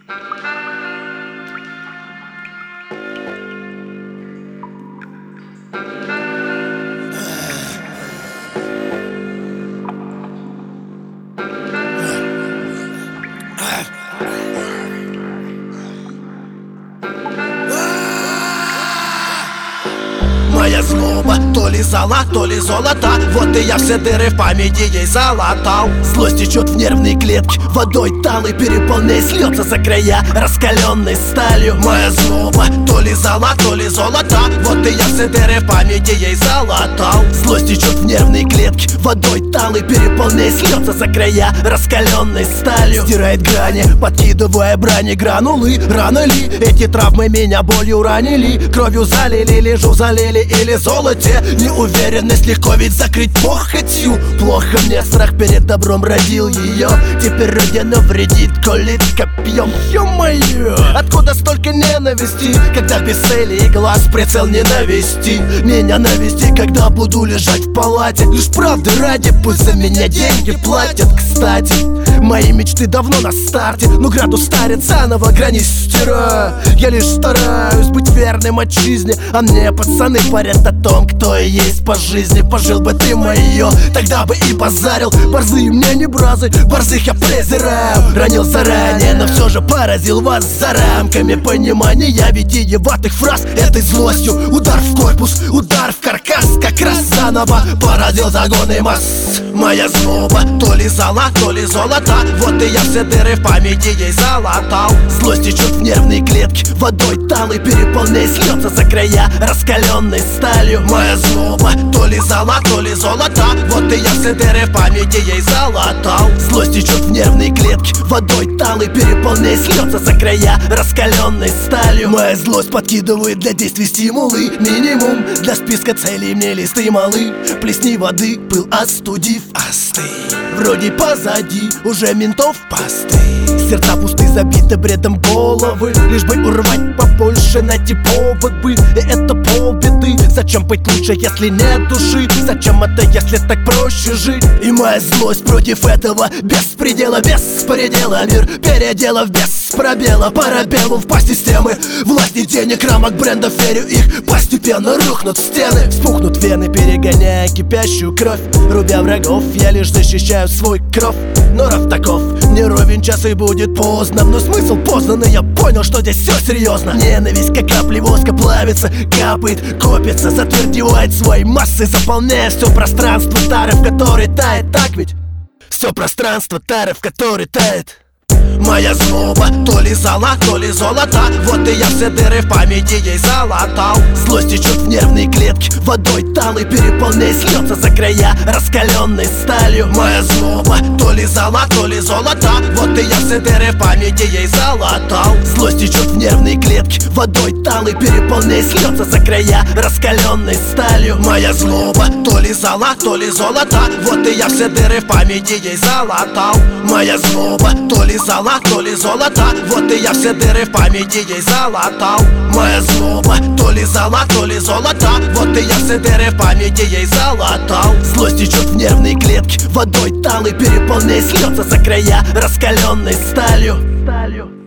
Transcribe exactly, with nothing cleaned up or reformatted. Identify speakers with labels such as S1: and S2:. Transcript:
S1: Моя злоба, то ли зола, то ли золота. Вот и я все дыры в памяти ей залатал. Злость течет в нервные клетки, водой талой переполняясь, льется за края раскаленной сталью. Моя злоба, то ли зола, то ли золота. Вот и я все дыры в памяти ей залатал. Злость течет в нервные клетки, водой талой переполняясь, льется за края раскаленной сталью. Стирает грани, подкидывая брани гранулы. Рано ли эти травмы меня болью ранили? Кровью залили, лежу залили или золоте. Неуверенность легко ведь закрыть похотью. Плохо мне страх перед добром родил ее. Теперь родина вредит, колит копьем. Ё-моё, откуда столько ненависти, когда без цели и глаз прицел не навести? Меня навести, когда буду лежать в палате. Лишь правды ради, пусть за меня деньги платят. Кстати, мои мечты давно на старте, но градус старит заново, грани стираю. Я лишь стараюсь быть верным отчизне, а мне пацаны парят о том, кто и есть по жизни. Пожил бы ты мое, тогда бы и базарил. Борзые мне не бразы, борзых я презираю. Ранил заранее, но все же поразил вас за рамками понимания витиеватых фраз. Этой злостью удар в корпус, удар в каркас, как раз заново породил загоны масс. Моя злоба, то ли зола, то ли золота. Вот и я все дыры в памяти ей залатал. Злость течет в нервные клетки, водой талой переполняясь, льется за края раскаленной сталью. Моя злоба, то ли зола, то ли золота. Вот и я все дыры в памяти ей залатал. Злость течет в нервные клетки, водой талой переполняясь, льется за края раскаленной сталью. Моя злость подкидывает для действий стимулы. Минимум для списка целей мне листы малы. Плесни воды, пыл остудив, остынь. Вроде позади уже ментов посты. Сердца пусты, забиты бредом головы. Лишь бы урвать побольше, найти повод бы. И это полбеды. Зачем быть лучше, если нет души? Зачем это, если так проще жить? И моя злость против этого без предела, без предела. Мир переделав без пробела, парабелу в пасть системы. Власти денег, рамок, брендов, верю, их постепенно рухнут стены. Вспухнут вены, перегоняя кипящую кровь. Рубя врагов, я лишь защищаю свой кров. Норов таков, не ровен час и будет поздно. Но смысл познанный, я понял, что здесь все серьезно. Ненависть, как капли воска, плавится, капает, копится, затвердевает свои массы, заполняя все пространство тары, в которой тает. Так ведь? Все пространство тары, в которой тает. Моя злоба, то ли зола, то ли золота. Вот и я все дыры в памяти ей залатал. Злость течет в нервные клетки, водой талой переполняясь, льется за края раскаленной сталью. Моя злоба, то ли зола, то ли золота. Вот и я все дыры в памяти ей залатал. Злость течет в нервные клетки, водой талой переполняясь, льется за края раскаленной сталью. Моя злоба, то ли зола, то ли золота. Вот и я все дыры в памяти ей залатал. Моя злоба, то ли зола, то ли золота. Вот и я все дыры в памяти ей залатал. Моя злоба, то ли зола, то ли золота. Вот и я все дыры в памяти ей залатал. Злость течет в нервные клетки, водой талой переполняясь, льется за края раскаленной сталью.